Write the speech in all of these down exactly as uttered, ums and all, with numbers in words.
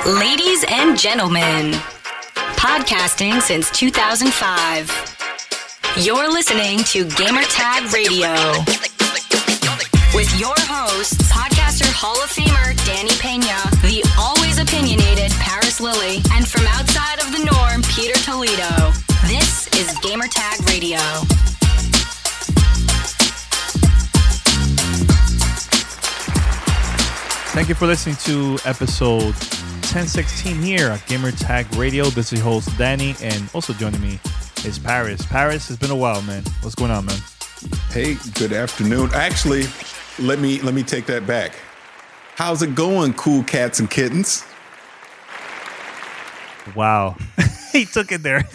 Ladies and gentlemen, podcasting since two thousand five. You're listening to Gamertag Radio. With your hosts, podcaster Hall of Famer Danny Pena, the always opinionated Paris Lilly, and from outside of the norm, Peter Toledo. This is Gamertag Radio. Thank you for listening to episode ten sixteen here at Gamertag Radio. This is your host Danny, and also joining me is Paris. Paris, it's been a while, man. What's going on, man? Hey, good afternoon. Actually, let me let me take that back. How's it going, cool cats and kittens? Wow, he took it there.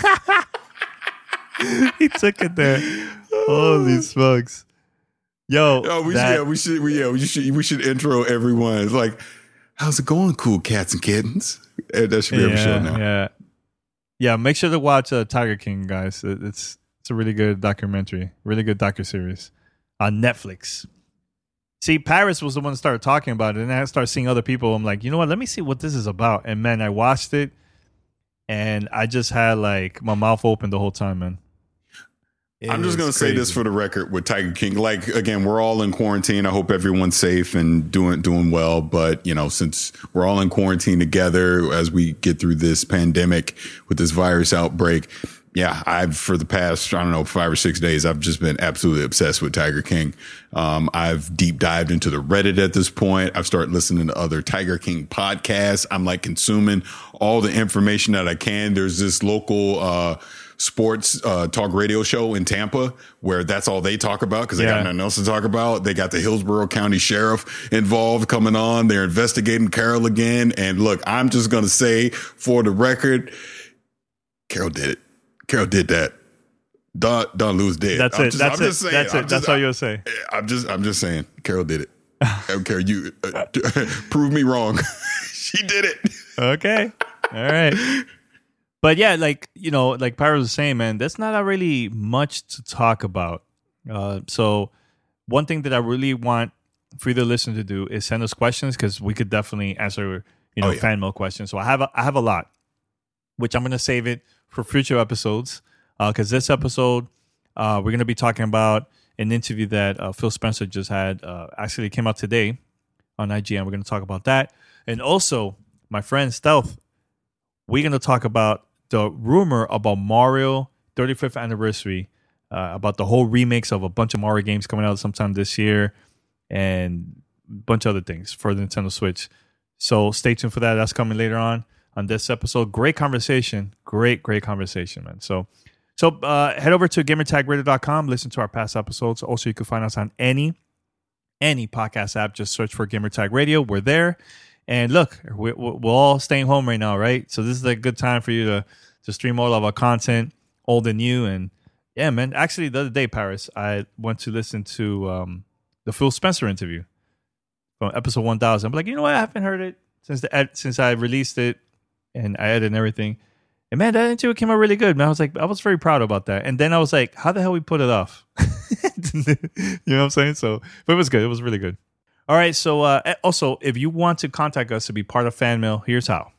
he took it there. Holy smokes. Yo, oh, we, that, should, yeah, we should, we, yeah, we should, we should intro everyone. It's like, how's it going, cool cats and kittens? That should be yeah, every show now. Yeah, yeah. Make sure to watch uh, Tiger King, guys. It's it's a really good documentary, really good docuseries on Netflix. See, Paris was the one that started talking about it, and I started seeing other people. I'm like, you know what? Let me see what this is about. And man, I watched it, and I just had like my mouth open the whole time, man. It I'm just going to say this for the record with Tiger King. Like, again, we're all in quarantine. I hope everyone's safe and doing doing well. But, you know, since we're all in quarantine together as we get through this pandemic with this virus outbreak, yeah, I've for the past, I don't know, five or six days, I've just been absolutely obsessed with Tiger King. Um, I've deep dived into the Reddit at this point. I've started listening to other Tiger King podcasts. I'm like consuming all the information that I can. There's this local uh sports uh, talk radio show in Tampa where that's all they talk about because they yeah. got nothing else to talk about. They got the Hillsborough County Sheriff involved coming on. They're investigating Carol again. And look, I'm just going to say for the record, Carol did it. Carol did that. Don, Don Lewis did. That's I'm it. Just, that's I'm it. Just saying, that's I'm it. Just, that's all you'll say. I'm just, I'm just saying, Carol did it. Carol, you uh, prove me wrong. She did it. Okay. All right. But yeah, like, you know, like Pyro was saying, man, there's not really much to talk about. Uh, so one thing that I really want for you to listen to do is send us questions because we could definitely answer, you know, oh, yeah. fan mail questions. So I have a, I have a lot, which I'm going to save it for future episodes because uh, this episode, uh, we're going to be talking about an interview that uh, Phil Spencer just had. Uh, actually, it came out today on I G N. We're going to talk about that. And also, my friend Stealth, we're going to talk about the rumor about Mario thirty-fifth anniversary, uh, about the whole remix of a bunch of Mario games coming out sometime this year, and a bunch of other things for the Nintendo Switch. So stay tuned for that. That's coming later on on this episode. Great conversation. Great, great conversation, man. So so uh, head over to gamertag radio dot com. Listen to our past episodes. Also, you can find us on any, any podcast app. Just search for Gamertag Radio. We're there. And look, we're, we're all staying home right now, right? So this is a good time for you to, to stream all of our content, old and new. And yeah, man, actually the other day, Paris, I went to listen to um, the Phil Spencer interview from episode one thousand. I'm like, you know what? I haven't heard it since the ed- since I released it and I edited and everything. And man, that interview came out really good, man. I was like, I was very proud about that. And then I was like, how the hell we put it off? You know what I'm saying? So, but it was good. It was really good. All right, so uh, also, if you want to contact us to be part of Fan Mail, here's how.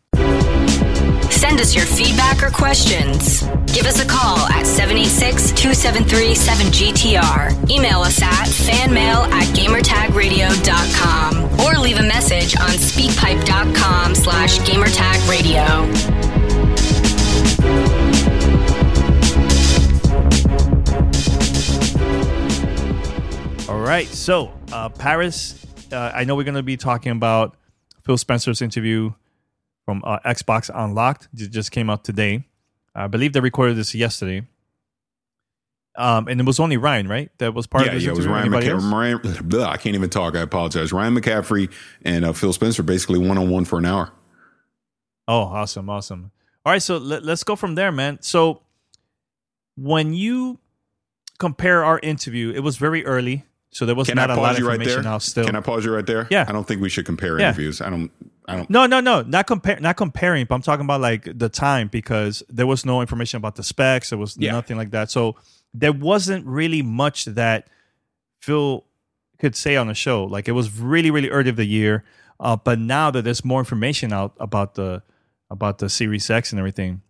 Send us your feedback or questions. Give us a call at seven eight six, two seven three, seven G T R. Email us at fanmail at gamertagradio dot com or leave a message on speakpipe.com slash gamertagradio. All right, so uh, Paris... Uh, I know we're going to be talking about Phil Spencer's interview from uh, Xbox Unlocked. It just came out today. I believe they recorded this yesterday. Um, and it was only Ryan, right? That was part yeah, of this yeah, interview? Yeah, it was Ryan McCaffrey. Ryan, blah, I can't even talk. I apologize. Ryan McCaffrey and uh, Phil Spencer basically one-on-one for an hour. Oh, awesome, awesome. All right, so let, let's go from there, man. So when you compare our interview, it was very early. So there was Can not I a lot pause of you information right there? out still. Can I pause you right there? Yeah. I don't think we should compare yeah. interviews. I don't. I don't. No, no, no. Not compare. Not comparing. But I'm talking about like the time because there was no information about the specs. There was yeah. nothing like that. So there wasn't really much that Phil could say on the show. Like it was really, really early of the year. Uh, but now that there's more information out about the about the Series X and everything,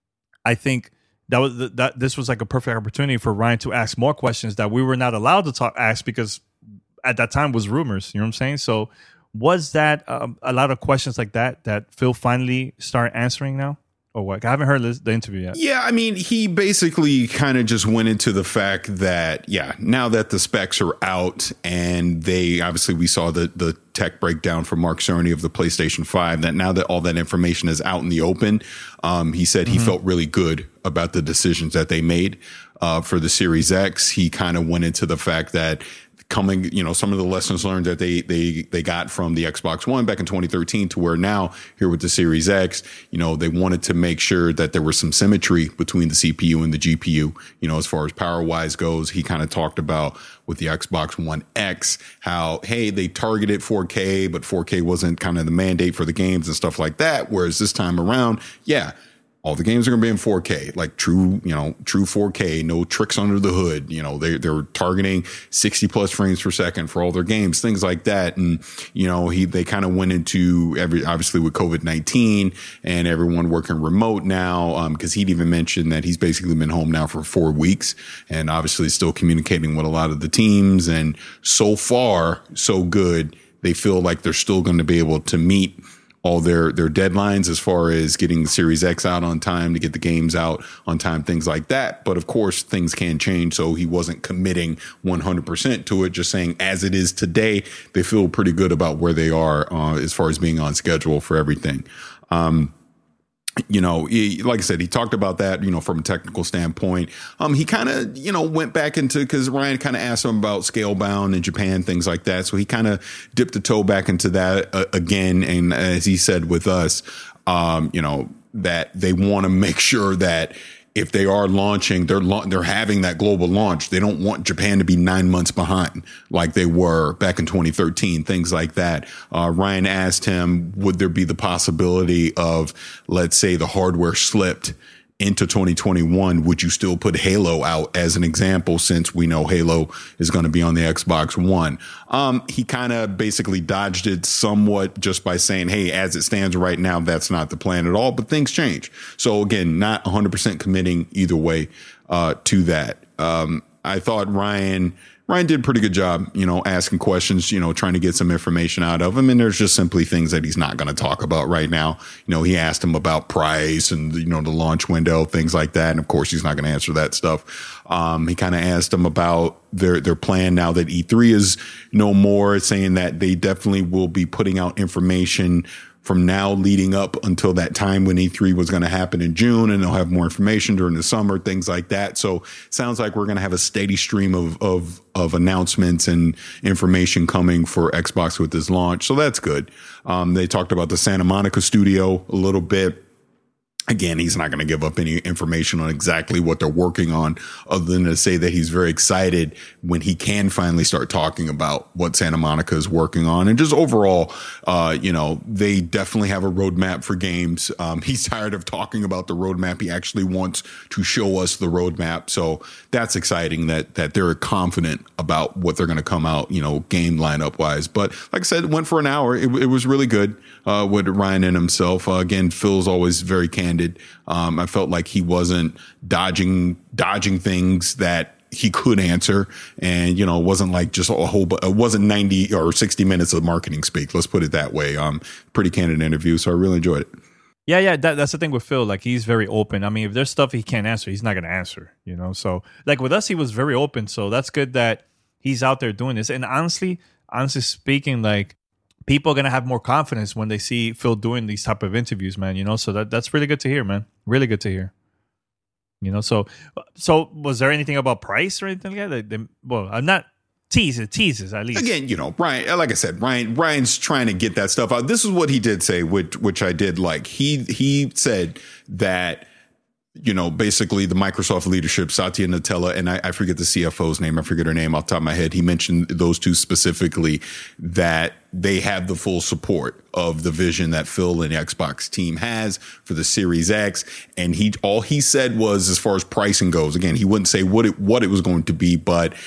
I think that was the, that this was like a perfect opportunity for Ryan to ask more questions that we were not allowed to talk ask because at that time was rumors. You know what I'm saying? So was that um, a lot of questions like that that Phil finally started answering now? Or what? I haven't heard this, the interview yet. Yeah, I mean, he basically kind of just went into the fact that, yeah, now that the specs are out and they obviously we saw the the tech breakdown from Mark Cerny of the PlayStation five, that now that all that information is out in the open, um, he said he mm-hmm. felt really good about the decisions that they made uh, for the Series X. He kind of went into the fact that coming, you know, some of the lessons learned that they they they got from the Xbox One back in twenty thirteen to where now here with the Series X, you know, they wanted to make sure that there was some symmetry between the C P U and the G P U, you know, as far as power wise goes. He kind of talked about with the Xbox One X, how, hey, they targeted four K, but four K wasn't kind of the mandate for the games and stuff like that. Whereas this time around, yeah, all the games are going to be in four K, like true, you know, true four K, no tricks under the hood. You know, they, they're targeting sixty plus frames per second for all their games, things like that. And, you know, he, they kind of went into every, obviously with COVID nineteen and everyone working remote now. Um, cause he'd even mentioned that he's basically been home now for four weeks and obviously still communicating with a lot of the teams. And so far, so good. They feel like they're still going to be able to meet all their, their deadlines as far as getting the Series X out on time to get the games out on time, things like that. But of course, things can change. So he wasn't committing one hundred percent to it, just saying as it is today, they feel pretty good about where they are uh, as far as being on schedule for everything. Um, You know, he, like I said, he talked about that, you know, from a technical standpoint. Um, he kind of, you know, went back into, because Ryan kind of asked him about Scalebound in Japan, things like that. So he kind of dipped a toe back into that uh, again. And as he said with us, um, you know, that they want to make sure that if they are launching, they're la- they're having that global launch. They don't want Japan to be nine months behind like they were back in twenty thirteen, things like that. Uh, Ryan asked him, would there be the possibility of, let's say, the hardware slipped into twenty twenty-one? Would you still put Halo out as an example, since we know Halo is going to be on the Xbox One? Um, he kind of basically dodged it somewhat just by saying, hey, as it stands right now, that's not the plan at all, but things change. So again, not one hundred percent committing either way uh, to that. Um, I thought Ryan... Ryan did a pretty good job, you know, asking questions, you know, trying to get some information out of him. And there's just simply things that he's not going to talk about right now. You know, he asked him about price and, you know, the launch window, things like that. And of course, he's not going to answer that stuff. Um, he kind of asked him about their, their plan now that E three is no more, saying that they definitely will be putting out information from now leading up until that time when E three was going to happen in June, and they'll have more information during the summer, things like that. So sounds like we're going to have a steady stream of, of, of announcements and information coming for Xbox with this launch. So that's good. Um, they talked about the Santa Monica studio a little bit. Again, he's not going to give up any information on exactly what they're working on, other than to say that he's very excited when he can finally start talking about what Santa Monica is working on. And just overall, uh, you know, they definitely have a roadmap for games. Um, he's tired of talking about the roadmap. He actually wants to show us the roadmap. So that's exciting that, that they're confident about what they're going to come out, you know, game lineup wise. But like I said, it went for an hour. It, it was really good, uh, with Ryan and himself. Uh, again, Phil's always very candid. Um, I felt like he wasn't dodging, dodging things that he could answer. And, you know, it wasn't like just a whole, it wasn't ninety or sixty minutes of marketing speak. Let's put it that way. Um, pretty candid interview. So I really enjoyed it. Yeah, yeah, that, that's the thing with Phil. Like, he's very open. I mean, if there's stuff he can't answer, he's not going to answer, you know? So, like, with us, he was very open. So that's good that he's out there doing this. And honestly, honestly speaking, like, people are going to have more confidence when they see Phil doing these type of interviews, man, you know? So that that's really good to hear, man. Really good to hear. You know, so so was there anything about price or anything like that? They, they, well, I'm not teases, teases at least. Again, you know, Ryan, like I said, Ryan, Ryan's trying to get that stuff out. This is what he did say, which, which I did like. He, he said that, you know, basically the Microsoft leadership, Satya Nadella, and I, I forget the C F O's name. I forget her name off the top of my head. He mentioned those two specifically, that they have the full support of the vision that Phil and the Xbox team has for the Series X. And he, all he said was, as far as pricing goes, again, he wouldn't say what it, what it was going to be, but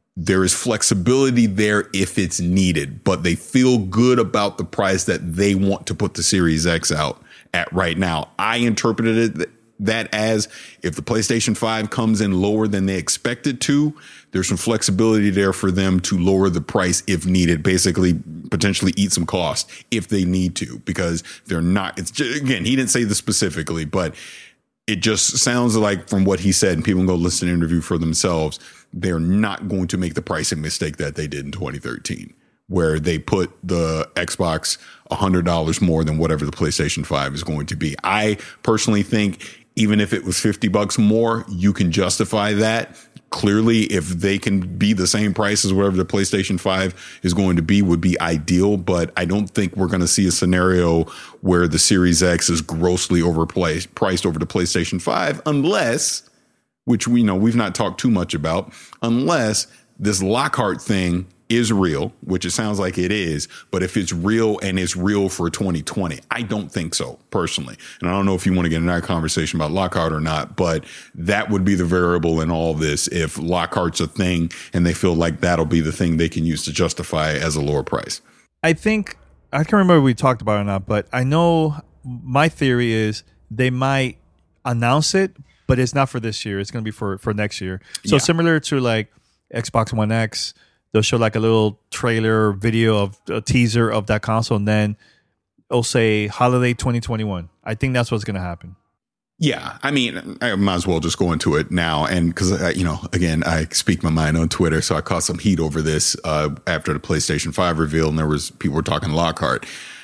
There is flexibility there if it's needed, but they feel good about the price that they want to put the Series X out at right now. I interpreted it that as if the PlayStation five comes in lower than they expect it to, there's some flexibility there for them to lower the price if needed, basically potentially eat some cost if they need to, because they're not, it's just, again, he didn't say this specifically, but it just sounds like from what he said, and people can go listen to the interview for themselves, they're not going to make the pricing mistake that they did in twenty thirteen, where they put the Xbox one hundred dollars more than whatever the PlayStation five is going to be. I personally think even if it was fifty bucks more, you can justify that. Clearly, if they can be the same price as whatever the PlayStation five is going to be, would be ideal. But I don't think we're going to see a scenario where the Series X is grossly overpriced priced over the PlayStation five, unless, which we know we've not talked too much about, unless this Lockhart thing is real, which it sounds like it is. But if it's real and it's real for twenty twenty, I don't think so personally. And I don't know if you want to get in that conversation about Lockhart or not, but that would be the variable in all this. If Lockhart's a thing and they feel like that'll be the thing they can use to justify as a lower price. I think, I can't remember if we talked about it or not, but I know my theory is they might announce it, but it's not for this year. It's going to be for, for next year. So yeah. Similar to like Xbox One X, they'll show like a little trailer video of a teaser of that console, and then it'll say holiday twenty twenty-one. I think that's what's going to happen. Yeah, I mean, I might as well just go into it now. And because, uh, you know, again, I speak my mind on Twitter, so I caught some heat over this uh, after the PlayStation five reveal, and there was people were talking Lockhart.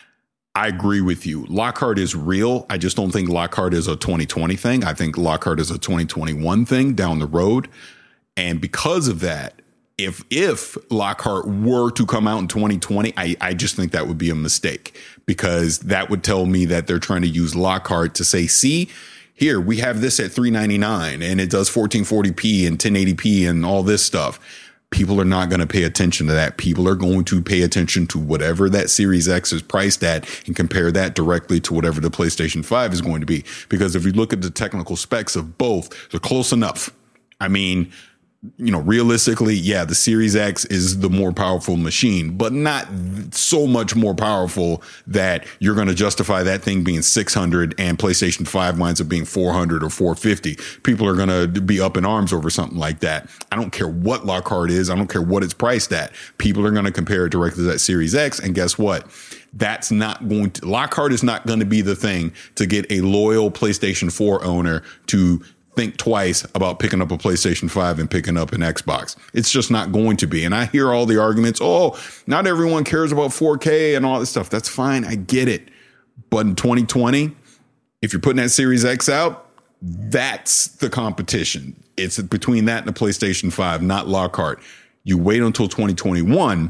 I agree with you. Lockhart is real. I just don't think Lockhart is a twenty twenty thing. I think Lockhart is a twenty twenty-one thing down the road. And because of that, If if Lockhart were to come out in twenty twenty, I, I just think that would be a mistake, because that would tell me that they're trying to use Lockhart to say, see, here, we have this at three ninety-nine and it does fourteen forty p and ten eighty p and all this stuff. People are not going to pay attention to that. People are going to pay attention to whatever that Series X is priced at and compare that directly to whatever the PlayStation five is going to be. Because if you look at the technical specs of both, they're close enough. I mean, you know, realistically, yeah, the Series X is the more powerful machine, but not so much more powerful that you're going to justify that thing being six hundred and PlayStation five winds up being four hundred or four fifty. People are going to be up in arms over something like that. I don't care what Lockhart is. I don't care what it's priced at. People are going to compare it directly to that Series X. And guess what? That's not going to, Lockhart is not going to be the thing to get a loyal PlayStation four owner to think twice about picking up a PlayStation five and picking up an Xbox. It's just not going to be. And I hear all the arguments, oh, not everyone cares about four K and all this stuff. That's fine. I get it. But in twenty twenty, if you're putting that Series X out, that's the competition. It's between that and the PlayStation five, not Lockhart. You wait until twenty twenty-one,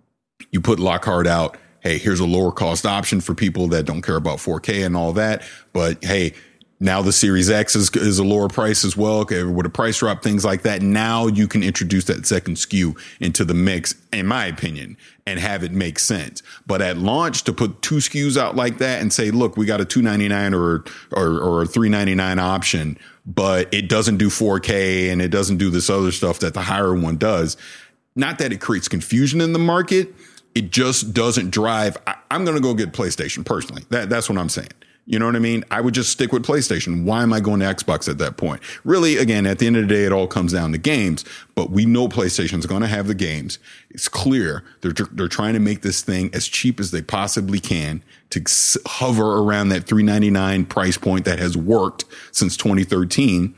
you put Lockhart out. Hey, here's a lower cost option for people that don't care about four K and all that. But hey, now the Series X is, is a lower price as well. Okay, with a price drop, things like that. Now you can introduce that second S K U into the mix, in my opinion, and have it make sense. But at launch, to put two S K Us out like that and say, look, we got a two ninety-nine or or, or a three ninety-nine option, but it doesn't do four K and it doesn't do this other stuff that the higher one does. Not that it creates confusion in the market. It just doesn't drive. I, I'm going to go get PlayStation personally. That, that's what I'm saying. You know what I mean? I would just stick with PlayStation. Why am I going to Xbox at that point? Really, again, at the end of the day, it all comes down to games. But we know PlayStation's going to have the games. It's clear they're they're trying to make this thing as cheap as they possibly can to hover around that three ninety-nine price point that has worked since twenty thirteen.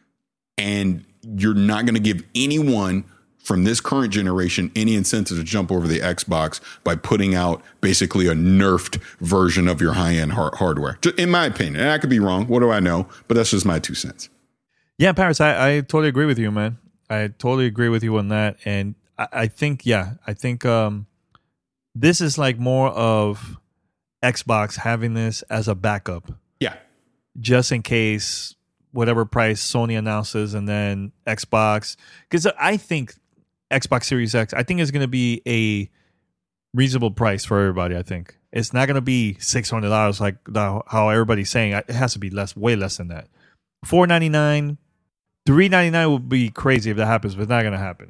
And you're not going to give anyone from this current generation any incentive to jump over the Xbox by putting out basically a nerfed version of your high-end hard- hardware. In my opinion, and I could be wrong. What do I know? But that's just my two cents. Yeah, Paris, I, I totally agree with you, man. I totally agree with you on that. And I, I think, yeah, I think um, this is like more of Xbox having this as a backup. Yeah. Just in case whatever price Sony announces, and then Xbox. Because I think Xbox Series X, I think it's going to be a reasonable price for everybody. I think it's not going to be six hundred dollars like the, how everybody's saying. It has to be less, way less than that. four ninety-nine, three ninety-nine would be crazy if that happens, but it's not going to happen though.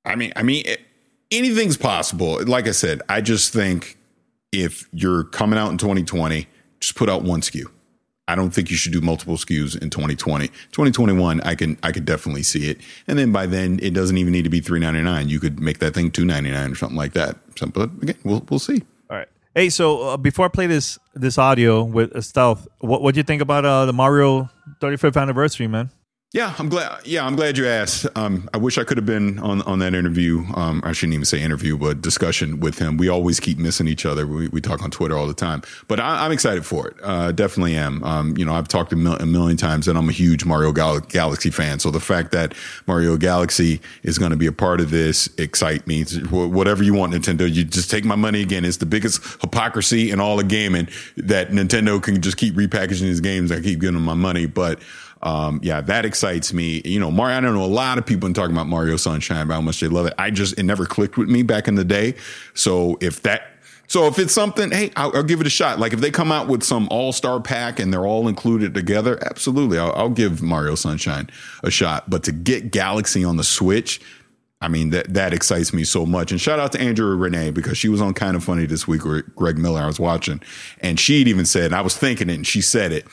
I mean, I mean, it, anything's possible. Like I said, I just think if you're coming out in twenty twenty, just put out one S K U. I don't think you should do multiple S K Us in twenty twenty. twenty twenty-one, I can I could definitely see it. And then by then, it doesn't even need to be three ninety-nine. You could make that thing two ninety-nine or something like that. So, but again, we'll we'll see. All right. Hey, so uh, before I play this this audio with uh, Stealth, what what do you think about uh, the Mario thirty-fifth anniversary, man? Yeah, I'm glad. Yeah, I'm glad you asked. Um, I wish I could have been on, on that interview. Um, I shouldn't even say interview, but discussion with him. We always keep missing each other. We, we talk on Twitter all the time, but I, I'm excited for it. Uh, definitely am. Um, you know, I've talked a, mil- a million times that I'm a huge Mario Gal- Galaxy fan. So the fact that Mario Galaxy is going to be a part of this excites me. Whatever you want, Nintendo, you just take my money again. It's the biggest hypocrisy in all of gaming that Nintendo can just keep repackaging these games. I keep giving them my money, but Um, yeah, that excites me. You know, Mario, I don't know, a lot of people talking about Mario Sunshine, about how much they love it. I just, it never clicked with me back in the day. So if that, so if it's something, hey, I'll, I'll give it a shot. Like if they come out with some all-star pack and they're all included together, absolutely. I'll, I'll give Mario Sunshine a shot. But to get Galaxy on the Switch, I mean, that, that excites me so much. And shout out to Andrea Renee, because she was on Kind of Funny this week with Greg Miller. I was watching, and she'd even said, and I was thinking it, and she said it,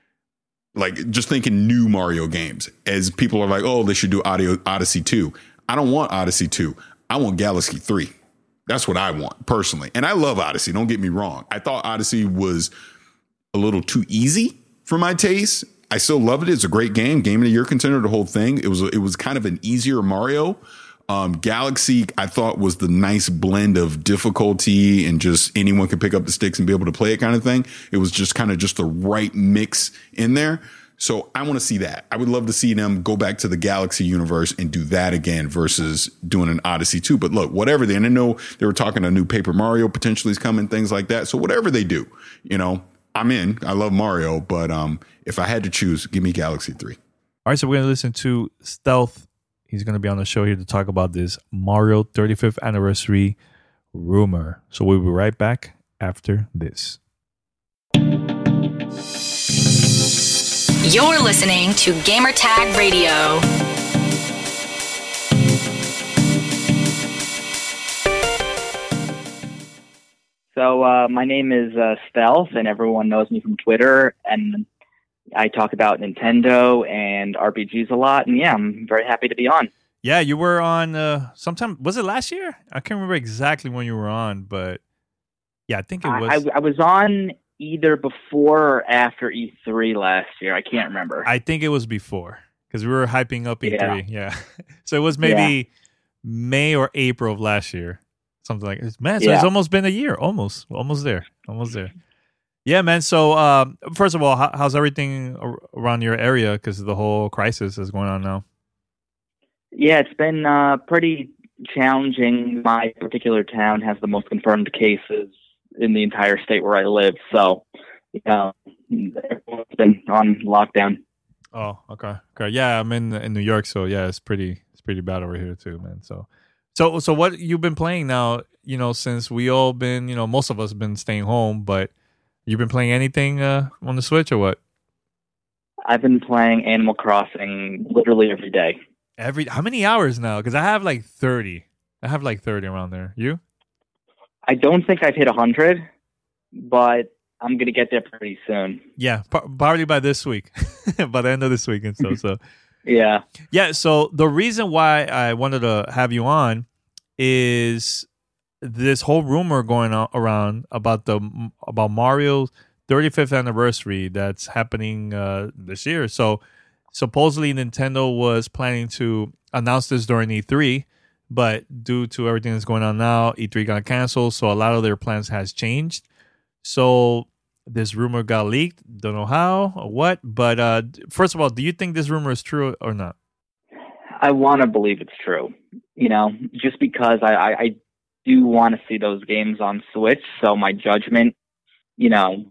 like just thinking new Mario games, as people are like, oh, they should do Audio Odyssey two. I don't want Odyssey two. I want Galaxy three. That's what I want personally. And I love Odyssey. Don't get me wrong. I thought Odyssey was a little too easy for my taste. I still love it. It's a great game. Game of the Year contender, the whole thing. It was, it was kind of an easier Mario. Um, Galaxy, I thought, was the nice blend of difficulty and just anyone could pick up the sticks and be able to play it kind of thing. It was just kind of just the right mix in there. So I want to see that. I would love to see them go back to the Galaxy universe and do that again versus doing an Odyssey two. But look, whatever they, and I know they were talking a new Paper Mario potentially is coming, things like that. So whatever they do, you know, I'm in. I love Mario, but um, if I had to choose, give me Galaxy three. All right, so we're going to listen to Stealth. He's going to be on the show here to talk about this Mario thirty-fifth anniversary rumor. So we'll be right back after this. You're listening to Gamertag Radio. So uh, my name is uh, Stealth, and everyone knows me from Twitter, and I talk about Nintendo and R P Gs a lot, and yeah, I'm very happy to be on. Yeah, you were on uh, sometime, was it last year? I can't remember exactly when you were on, but yeah, I think it was. I, I, I was on either before or after E three last year. I can't remember. I think it was before, because we were hyping up E three. Yeah. yeah. So it was maybe yeah. May or April of last year. Something like this. Man, so yeah. It's almost been a year. Almost. Almost there. Almost there. Yeah, man. So, um, first of all, how, how's everything around your area? Because the whole crisis is going on now. Yeah, it's been uh, pretty challenging. My particular town has the most confirmed cases in the entire state where I live. So, yeah, everyone's been on lockdown. Oh, okay. Okay. Yeah, I'm in in New York, so yeah, it's pretty it's pretty bad over here too, man. So, so so what you've been playing now? You know, since we all been, you know, most of us have been staying home, but you've been playing anything uh, on the Switch or what? I've been playing Animal Crossing literally every day. Every how many hours now? Because I have like thirty. I have like thirty around there. You? I don't think I've hit a hundred, but I'm gonna get there pretty soon. Yeah, probably by this week, by the end of this week and so so. Yeah, yeah. So the reason why I wanted to have you on is this whole rumor going on around about the about Mario's thirty-fifth anniversary that's happening uh, this year. So supposedly Nintendo was planning to announce this during E three, but due to everything that's going on now, E three got canceled, so a lot of their plans has changed. So this rumor got leaked. Don't know how or what, but uh, first of all, do you think this rumor is true or not? I want to believe it's true. You know, just because I, I, I do want to see those games on Switch, so my judgment, you know,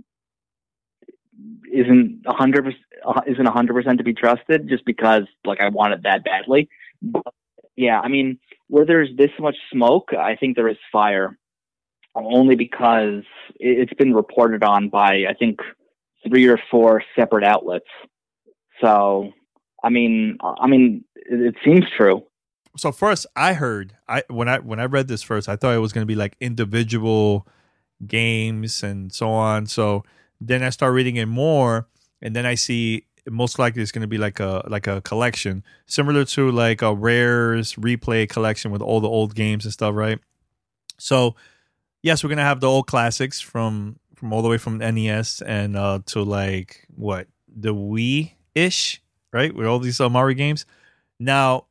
isn't a hundred percent isn't a hundred percent to be trusted. Just because, like, I want it that badly. But yeah, I mean, where there's this much smoke, I think there is fire. Only because it's been reported on by, I think, three or four separate outlets. So, I mean, I mean, it, it seems true. so first I heard I when I when I read this first, I thought it was going to be like individual games and so on. So then I start reading it more, and then I see most likely it's going to be like a like a collection similar to like a Rare's Replay collection with all the old games and stuff, right? So yes, we're going to have the old classics from from all the way from N E S and uh, to like what the Wii ish, right? With all these uh, Mario games. Now,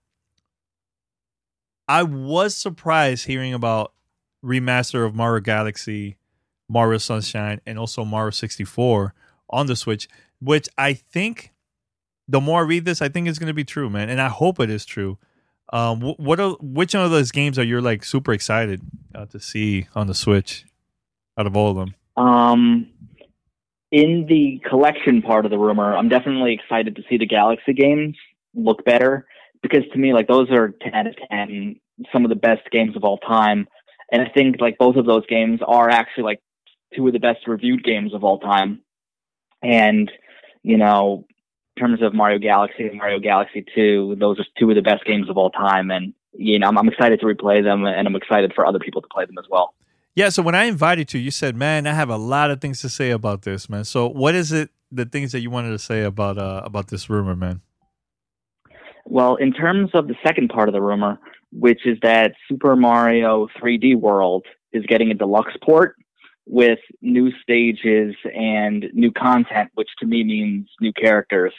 I was surprised hearing about remaster of Mario Galaxy, Mario Sunshine, and also Mario sixty-four on the Switch, which I think the more I read this, I think it's going to be true, man. And I hope it is true. Um, what are, which one of those games are you like super excited uh, to see on the Switch out of all of them? Um, in the collection part of the rumor, I'm definitely excited to see the Galaxy games look better, because to me, like, those are ten out of ten, some of the best games of all time. And I think like both of those games are actually like two of the best reviewed games of all time. And, you know, in terms of Mario Galaxy and Mario Galaxy two, those are two of the best games of all time. And, you know, I'm, I'm excited to replay them, and I'm excited for other people to play them as well. Yeah, so when I invited you, you said, man, I have a lot of things to say about this, man. So what is it, the things that you wanted to say about uh, about this rumor, man? Well, in terms of the second part of the rumor, which is that Super Mario three D World is getting a deluxe port with new stages and new content, which to me means new characters.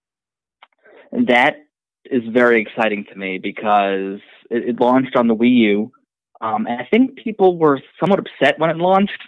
And that is very exciting to me because it, it launched on the Wii U. Um, and I think people were somewhat upset when it launched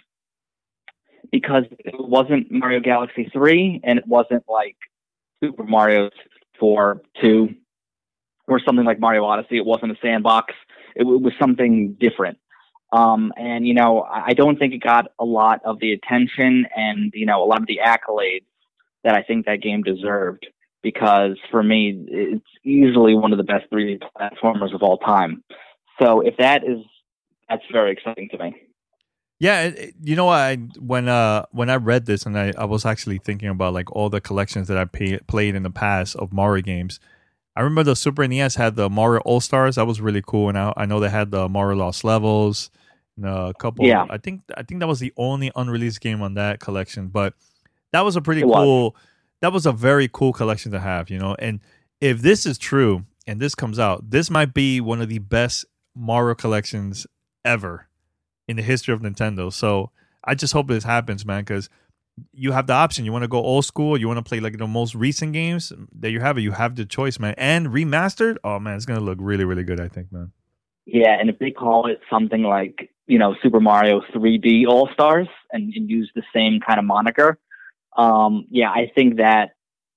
because it wasn't Mario Galaxy three, and it wasn't like Super Mario four, two, or something like Mario Odyssey. It wasn't a sandbox. It, it was something different. Um, and, you know, I don't think it got a lot of the attention and, you know, a lot of the accolades that I think that game deserved, because for me, it's easily one of the best three D platformers of all time. So if that is, that's very exciting to me. Yeah, it, you know, I when uh when I read this, and I, I was actually thinking about like all the collections that I pay, played in the past of Mario games. I remember the Super N E S had the Mario All Stars. That was really cool, and I, I know they had the Mario Lost Levels, and a couple. Yeah. I think I think that was the only unreleased game on that collection, but that was a pretty It cool. was. That was a very cool collection to have, you know. And if this is true and this comes out, this might be one of the best Mario collections ever in the history of Nintendo. So I just hope this happens, man, because you have the option. You want to go old school, you want to play like the most recent games, there you have it. You have the choice, man. And remastered, oh man, it's gonna look really, really good, I think, man. Yeah, and if they call it something like, you know, Super Mario three D All Stars and, and use the same kind of moniker, um, yeah, I think that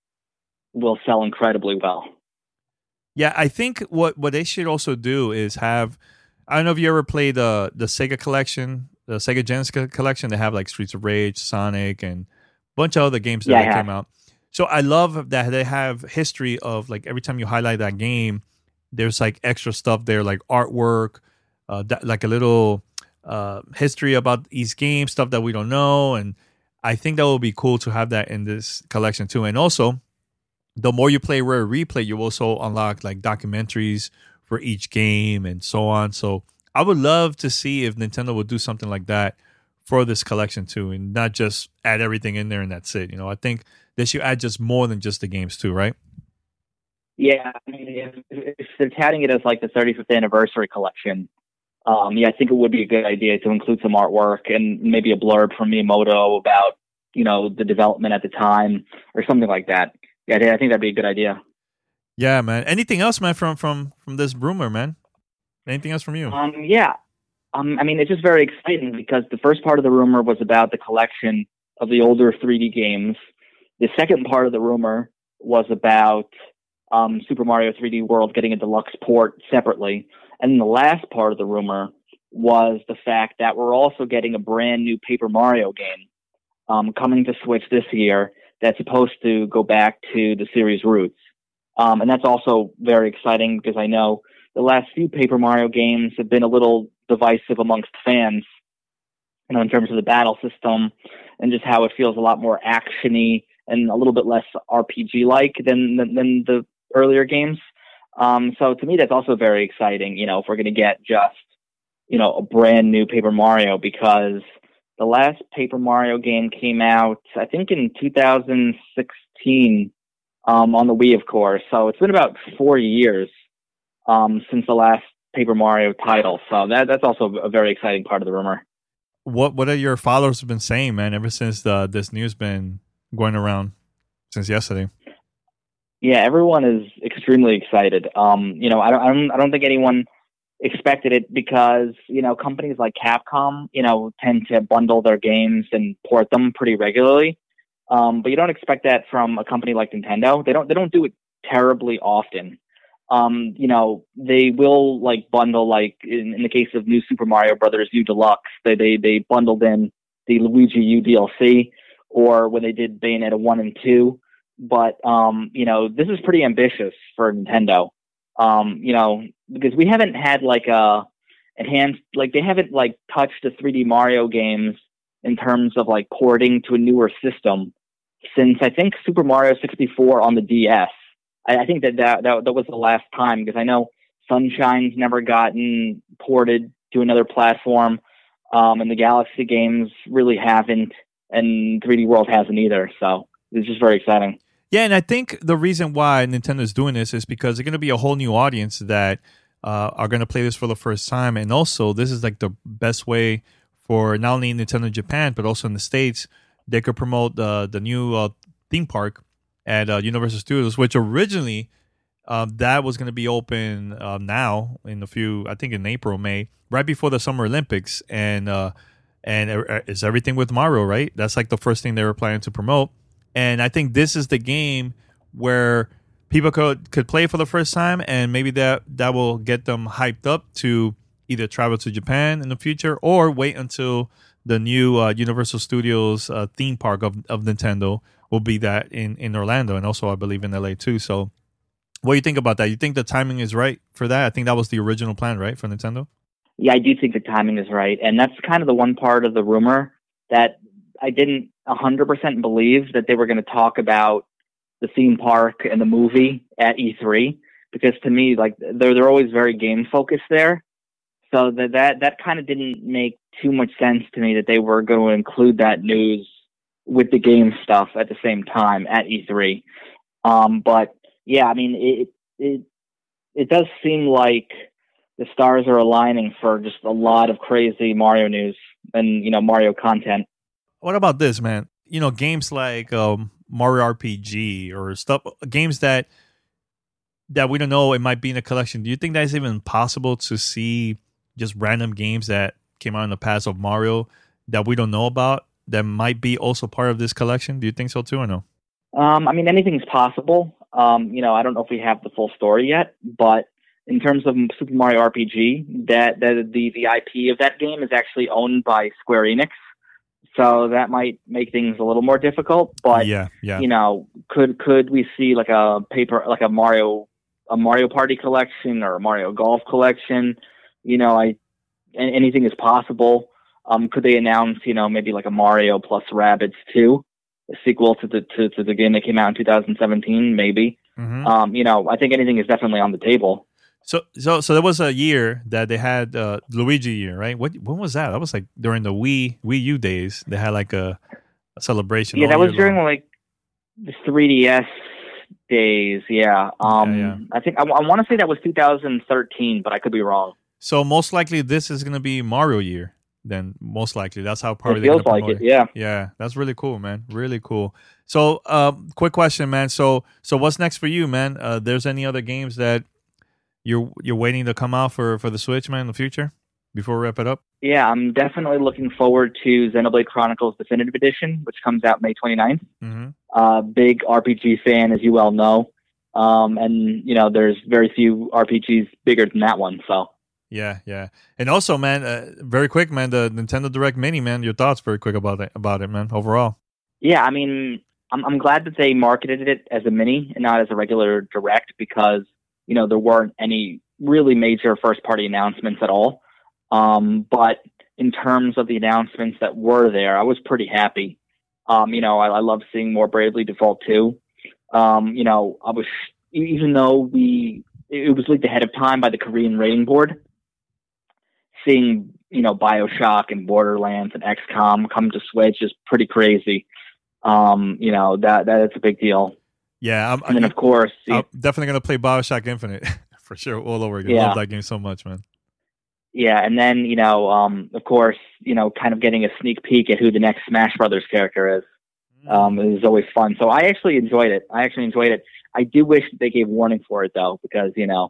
will sell incredibly well. Yeah, I think what, what they should also do is have, I don't know if you ever played the the Sega collection, the Sega Genesis collection. They have like Streets of Rage, Sonic, and a bunch of other games that, Yeah, that I came out. So I love that they have history of like every time you highlight that game, there's like extra stuff there, like artwork, uh, that, like a little uh, history about each game, stuff that we don't know. And I think that would be cool to have that in this collection too. And also, the more you play Rare Replay, you also unlock like documentaries for each game and so on. So I would love to see if Nintendo would do something like that for this collection too, and not just add everything in there and that's it. You know, I think they should add just more than just the games too, right? Yeah, I mean, if, if they're touting it as like the thirty-fifth anniversary collection, um, yeah, I think it would be a good idea to include some artwork and maybe a blurb from Miyamoto about, you know, the development at the time or something like that. Yeah, I think that'd be a good idea. Yeah, man. Anything else, man, from from from this rumor, man? Anything else from you? Um, yeah. Um, I mean, it's just very exciting because the first part of the rumor was about the collection of the older three D games. The second part of the rumor was about um, Super Mario three D World getting a deluxe port separately. And then the last part of the rumor was the fact that we're also getting a brand new Paper Mario game um, coming to Switch this year that's supposed to go back to the series roots. Um, and that's also very exciting because I know the last few Paper Mario games have been a little divisive amongst fans, you know, in terms of the battle system and just how it feels a lot more action-y and a little bit less R P G-like than, than, than the earlier games. Um, so to me, that's also very exciting. You know, if we're going to get just, you know, a brand new Paper Mario, because the last Paper Mario game came out, I think, in two thousand sixteen um, on the Wii, of course. So it's been about four years um, since the last Paper Mario title. So that that's also a very exciting part of the rumor. What what are your followers been saying, man? Ever since the, this news been going around since yesterday? Yeah, everyone is extremely excited. Um, you know, I don't, I don't, I don't think anyone expected it, because you know companies like Capcom, you know, tend to bundle their games and port them pretty regularly. Um, but you don't expect that from a company like Nintendo. They don't, they don't do it terribly often. Um, you know, they will like bundle, like in, in the case of New Super Mario Brothers U Deluxe, they they they bundled in the Luigi U D L C, or when they did Bayonetta one and two. But, um, you know, this is pretty ambitious for Nintendo, um, you know, because we haven't had like a enhanced, like they haven't like touched the three D Mario games in terms of like porting to a newer system since I think Super Mario sixty-four on the D S. I, I think that, that that that was the last time, because I know Sunshine's never gotten ported to another platform, um, and the Galaxy games really haven't, and three D World hasn't either. So it's just very exciting. Yeah, and I think the reason why Nintendo is doing this is because there's going to be a whole new audience that uh, are going to play this for the first time. And also, this is like the best way for not only Nintendo Japan, but also in the States, they could promote uh, the new uh, theme park at uh, Universal Studios, which originally uh, that was going to be open uh, now in a few, I think in April, May, right before the Summer Olympics. And, uh, and it's everything with Mario, right? That's like the first thing they were planning to promote. And I think this is the game where people could, could play for the first time, and maybe that, that will get them hyped up to either travel to Japan in the future or wait until the new uh, Universal Studios uh, theme park of, of Nintendo will be that in, in Orlando, and also I believe in L A too. So what do you think about that? You think the timing is right for that? I think that was the original plan, right, for Nintendo? Yeah, I do think the timing is right. And that's kind of the one part of the rumor that I didn't one hundred percent believe, that they were going to talk about the theme park and the movie at E three, because to me, like, they're they're always very game focused there. So that that, that kind of didn't make too much sense to me, that they were going to include that news with the game stuff at the same time at E three. Um, but yeah, I mean, it it it does seem like the stars are aligning for just a lot of crazy Mario news and, you know, Mario content. What about this, man? You know, games like um, Mario R P G or stuff, games that that we don't know it might be in a collection. Do you think that's even possible to see just random games that came out in the past of Mario that we don't know about that might be also part of this collection? Do you think so too, or no? Um, I mean, anything's possible. Um, you know, I don't know if we have the full story yet, but in terms of Super Mario R P G, that, that the the I P of that game is actually owned by Square Enix. So that might make things a little more difficult, but yeah, yeah. you know, could could we see like a paper, like a Mario, a Mario Party collection or a Mario Golf collection? You know, I anything is possible. Um, could they announce, you know, maybe like a Mario plus Rabbids two, a sequel to the to, to the game that came out in two thousand seventeen? Maybe. Mm-hmm. Um, you know, I think anything is definitely on the table. So, so, so there was a year that they had uh, Luigi year, right? What when was that? That was like during the Wii Wii U days. They had like a, a celebration. Yeah, that was during long. like the three D S days. Yeah, um, yeah, yeah. I think I, I want to say that was two thousand thirteen, but I could be wrong. So most likely this is going to be Mario year. Then most likely that's how probably it feels like it. Yeah, yeah, that's really cool, man. Really cool. So, uh, quick question, man. So, so what's next for you, man? Uh, there's any other games that You're you're waiting to come out for, for the Switch, man, in the future? Before we wrap it up? Yeah, I'm definitely looking forward to Xenoblade Chronicles Definitive Edition, which comes out May twenty-ninth. Mm-hmm. Uh, big R P G fan, as you well know. Um, and, you know, there's very few R P Gs bigger than that one, so. Yeah, yeah. And also, man, uh, very quick, man, the Nintendo Direct Mini, man, your thoughts very quick about it, about it, man, overall. Yeah, I mean, I'm, I'm glad that they marketed it as a Mini and not as a regular Direct, because you know, there weren't any really major first-party announcements at all. Um, but in terms of the announcements that were there, I was pretty happy. Um, you know, I, I love seeing more Bravely Default two. Um, you know, I was, even though we it was leaked ahead of time by the Korean rating board. Seeing, you know, BioShock and Borderlands and X COM come to Switch is pretty crazy. Um, you know, that that's a big deal. Yeah. I'm, and then, of course... I'm definitely going to play BioShock Infinite for sure all over again. I yeah. love that game so much, man. Yeah, and then, you know, um, of course, you know, kind of getting a sneak peek at who the next Smash Brothers character is. Um, it was always fun. So I actually enjoyed it. I actually enjoyed it. I do wish they gave warning for it, though, because, you know,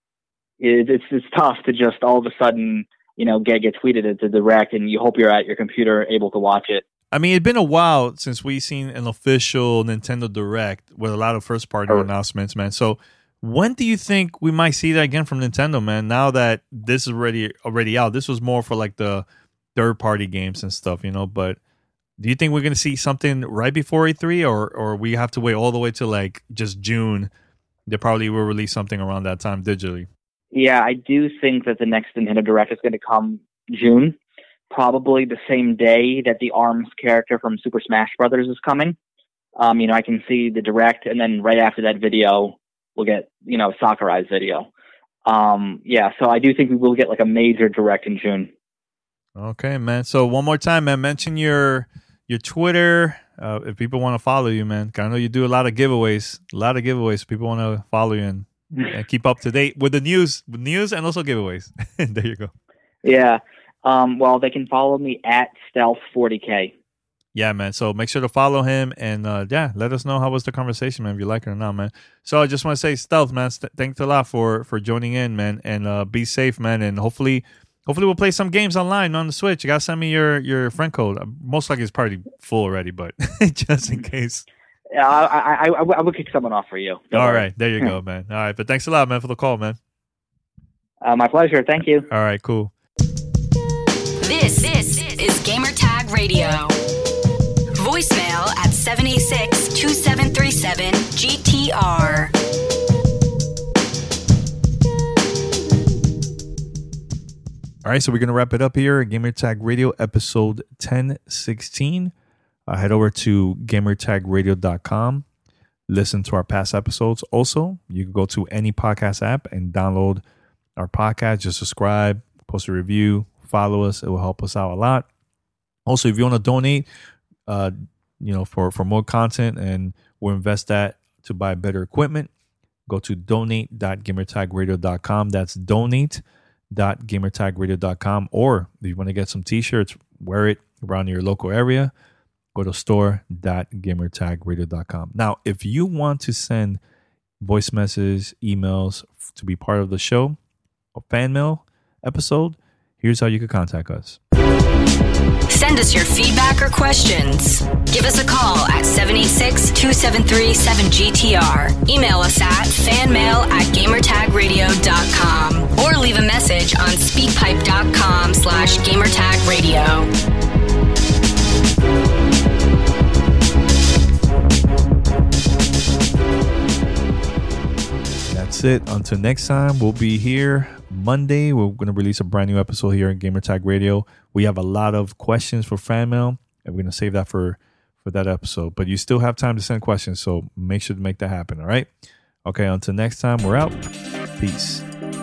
it, it's it's tough to just all of a sudden, you know, get, get tweeted at the Direct, and you hope you're at your computer able to watch it. I mean, it's been a while since we've seen an official Nintendo Direct with a lot of first-party oh. announcements, man. So when do you think we might see that again from Nintendo, man? Now that this is already already out, this was more for like the third-party games and stuff, you know, but... Do you think we're going to see something right before E three, or or we have to wait all the way to like just June? They probably will release something around that time digitally. Yeah, I do think that the next Nintendo Direct is going to come June, probably the same day that the ARMS character from Super Smash Brothers is coming. Um, you know, I can see the Direct, and then right after that video, we'll get, you know, Sakurai's video. Um, yeah, so I do think we will get like a major Direct in June. Okay, man. So one more time, man, mention your... Your Twitter, uh, if people want to follow you, man. I know you do a lot of giveaways, a lot of giveaways. People want to follow you and, and keep up to date with the news, with news and also giveaways. There you go. Yeah. Um, well, they can follow me at Stealth forty K. Yeah, man. So make sure to follow him, and uh, yeah, let us know how was the conversation, man. If you like it or not, man. So I just want to say, Stealth, man. St- thanks a lot for for joining in, man, and uh, be safe, man, and hopefully. Hopefully we'll play some games online on the Switch. You gotta send me your, your friend code. Most likely it's probably full already, but just in case. Yeah, I, I, I, I will kick someone off for you. Don't All worry. Right, there you go, man. All right, but thanks a lot, man, for the call, man. Uh, my pleasure. Thank you. All right, cool. This this is Gamertag Radio. Voicemail at seven eight six, two seven three seven, G T R. All right, so we're going to wrap it up here. Gamertag Radio episode ten sixteen. Uh, head over to gamertag radio dot com. Listen to our past episodes. Also, you can go to any podcast app and download our podcast. Just subscribe, post a review, follow us. It will help us out a lot. Also, if you want to donate, uh, you know, for, for more content, and we'll invest that to buy better equipment, go to donate dot gamertag radio dot com. That's donate dot gamertag radio dot com. Or if you want to get some t-shirts, wear it around your local area, go to store dot gamertag radio dot com. Now, if you want to send voice messages, emails to be part of the show, a fan mail episode, here's how you can contact us. Send us your feedback or questions. Give us a call at seven eight six, two seven three, seven G T R. Email us at fanmail at gamertag radio dot com or leave a message on speakpipe.com slash gamertag radio. That's it. Until next time, we'll be here Monday. We're going to release a brand new episode here in Gamertag Radio. We have a lot of questions for fan mail, and we're going to save that for, for that episode. But you still have time to send questions, so make sure to make that happen, all right? Okay, until next time, we're out. Peace.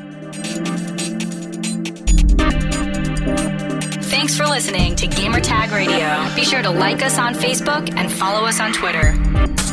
Thanks for listening to Gamertag Radio. Be sure to like us on Facebook and follow us on Twitter.